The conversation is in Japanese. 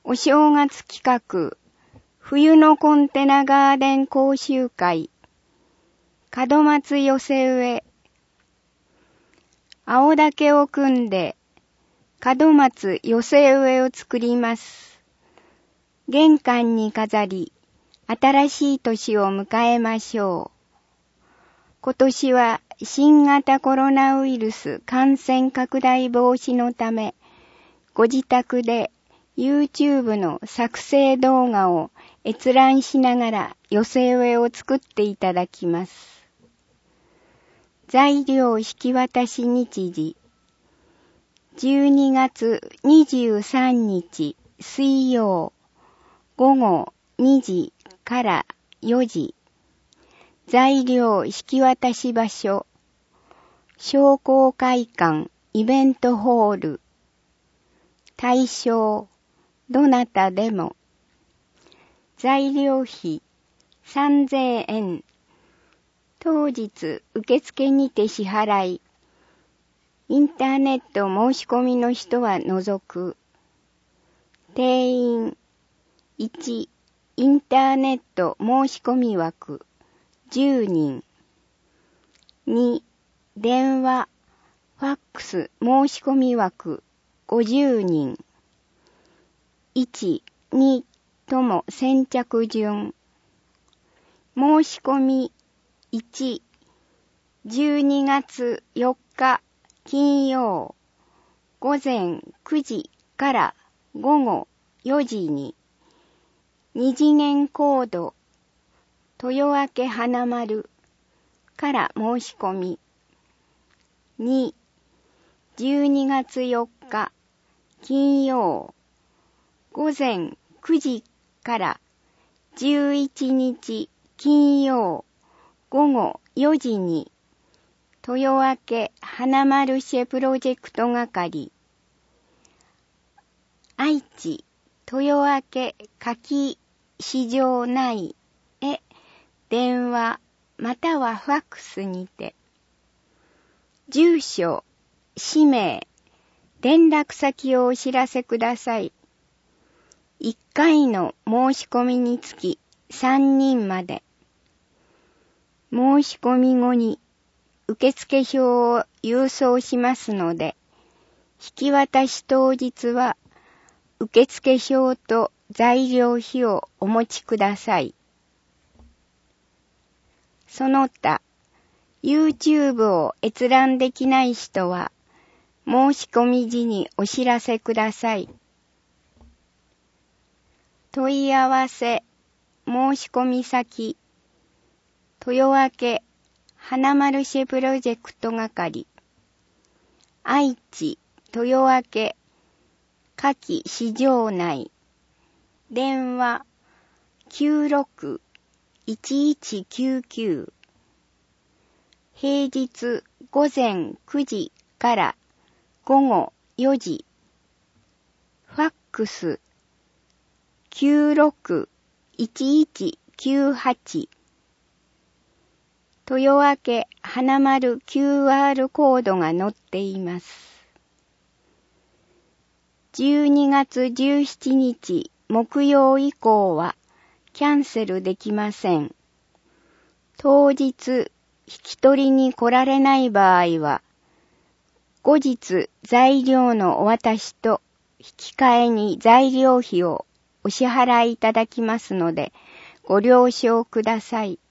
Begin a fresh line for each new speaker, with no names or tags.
お正月企画、冬のコンテナガーデン講習会、門松寄せ植え、青竹を組んで、門松寄せ植えを作ります。玄関に飾り、新しい年を迎えましょう。今年は新型コロナウイルス感染拡大防止のため、ご自宅で YouTube の作成動画を閲覧しながら寄せ植えを作っていただきます。材料引き渡し日時、12月23日水曜午後2時から4時。材料引き渡し場所、商工会館イベントホール。対象、どなたでも。材料費3000円。当日受付にて支払い。インターネット申し込みの人は除く。定員1、インターネット申し込み枠10人。2、電話、ファックス申し込み枠50人。1、2とも先着順。申し込み1、12月4日金曜午前9時から午後4時に二次元コード豊明花丸から申し込み。2、12月4日金曜午前9時から11日金曜午後4時に豊明花マルシェプロジェクト係愛知豊明柿市場内へ電話またはファックスにて。住所、氏名、連絡先をお知らせください。1回の申し込みにつき3人まで。申し込み後に受付票を郵送しますので、引き渡し当日は受付票と材料費をお持ちください。その他、YouTube を閲覧できない人は、申し込み時にお知らせください。問い合わせ、申し込み先、豊明花マルシェプロジェクト係、愛知豊明柿市場内、電話 96-1199 平日午前9時から午後4時。ファックス 96-1198 豊明花丸 QR コードが載っています。12月17日木曜以降はキャンセルできません。当日引き取りに来られない場合は、後日材料のお渡しと引き換えに材料費をお支払いいただきますので、ご了承ください。